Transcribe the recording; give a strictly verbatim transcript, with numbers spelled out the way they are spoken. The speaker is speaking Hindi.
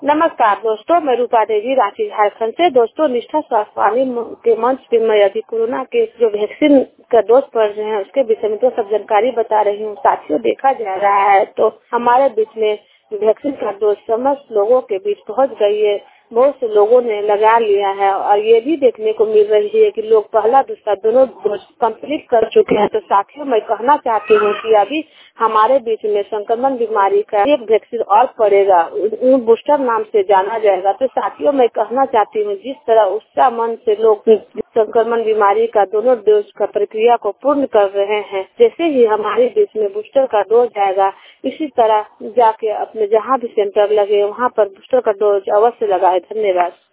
नमस्कार दोस्तों, मैं रूपा देवी रांची झारखंड से। दोस्तों, निष्ठा स्वास्थ्य वाणी के मंच पे मैं अभी कोरोना के जो वैक्सीन का डोज पड़ रहे हैं उसके विषय में तो सब जानकारी बता रही हूँ। साथियों, देखा जा रहा है तो हमारे बीच में वैक्सीन का डोज समस्त लोगों के बीच पहुँच गई है। बहुत से लोगों ने लगा लिया है और ये भी देखने को मिल रही है कि लोग पहला दूसरा दोनों डोज कंप्लीट कर चुके हैं। तो साथियों, मैं कहना चाहती हूँ कि अभी हमारे बीच में संक्रमण बीमारी का एक वैक्सीन और पड़ेगा, बूस्टर नाम से जाना जाएगा। तो साथियों, मैं कहना चाहती हूँ जिस तरह उत्साह मन से लोग संक्रमण बीमारी का दोनों डोज का प्रक्रिया को पूर्ण कर रहे हैं, जैसे ही हमारे बीच में बूस्टर का डोज आएगा इसी तरह जाके अपने जहाँ भी सेंटर लगे वहाँ पर बूस्टर का डोज अवश्य लगाए। धन्यवाद।